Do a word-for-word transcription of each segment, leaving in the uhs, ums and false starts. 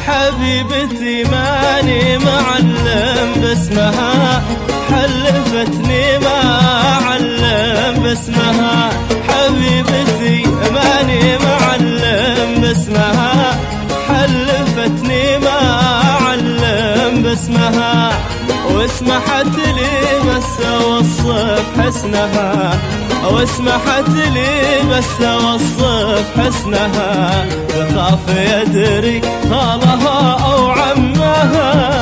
حبيبتي ماني معلم باسمها، حلفتني ما علم باسمها. حبيبتي ماني معلم باسمها، حلفتني ما علم باسمها. واسمحت لي بس اوصف حسنها، واسمحت لي بس اوصف حسنها. بخاف يدري خالها او عمها.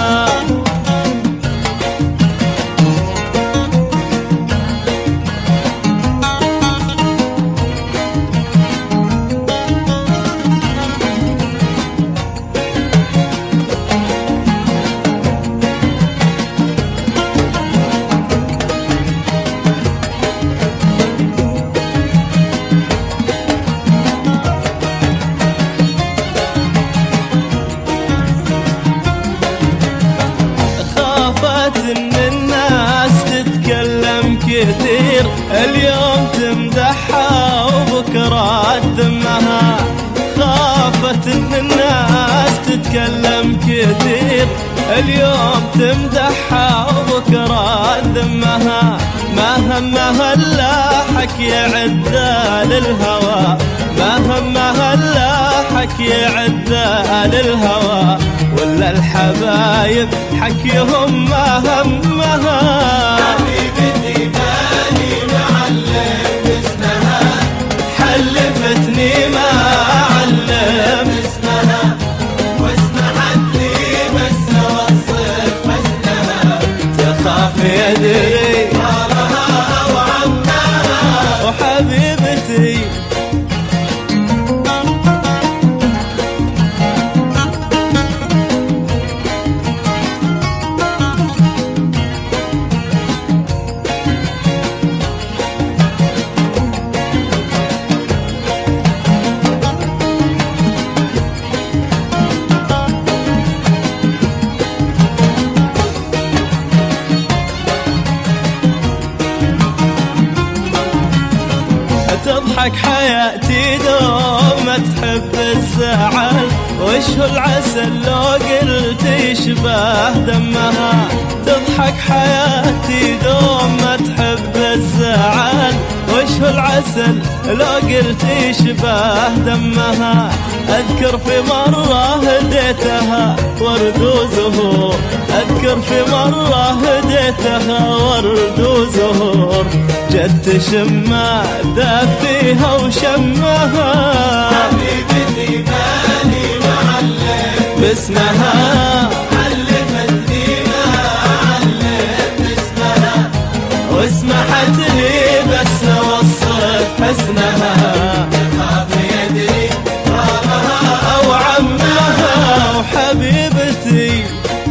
ان الناس تتكلم كثير، اليوم تمدحها وبكرة تذمها. خافت ان الناس تتكلم كثير، اليوم تمدحها وبكرة تذمها. ما همها الا حكي عدة للهوى، ما همها الا حكي عدة للهوى. ولا الحبايب حكيهم ما همها. حبيبتي ماني معلم باسمها، حلفتني ما علم باسمها. واسمحت لي بس اوصف حسنها. تخاف يدري خالها وعمها. وحبيبتي تضحك حياتي دوم ما تحب الزعل. وش هو العسل لو قلت يشبه دمها. تضحك حياتي دوم ما تحب الزعل. وش هو العسل لو قلت يشبه دمها. أذكر في مرة هديتها ورد وزهور، أذكر في مرة هديتها ورد وزهور. جت تشم دافيها وشمها. حبيبتي ماني معلم باسمها، حلفتني ما علم باسمها. واسمحت لي بس اوصف حسنها. بخاف يدري خالها او عمها. وحبيبتي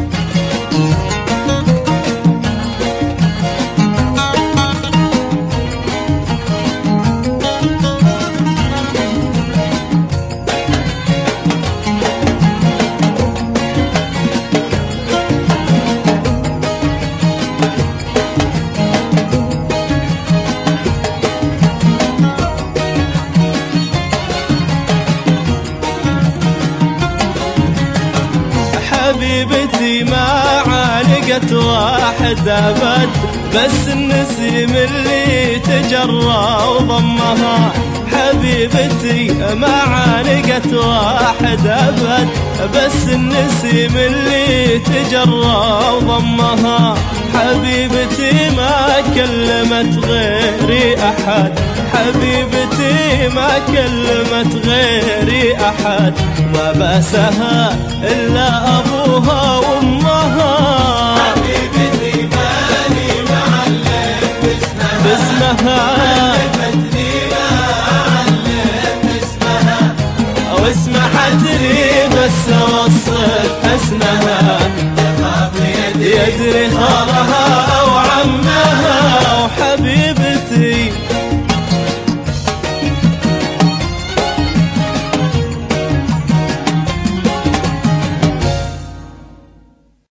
حبيبتي ما عانقت واحد أبد، بس النسيم اللي تجرى وضمها. حبيبتي ما عانقت واحد أبد، بس النسيم اللي تجرى وضمها. حبيبتي ما كلمت غيري أحد، حبيبتي ما كلمت غيري أحد. ما باسها إلا أبوها وأمها. حبيبتي ماني معلم باسمها، باسمها حلفتني ما علم باسمها. واسمحت لي بس أوصف حسنها. بخاف يدري يدري خالها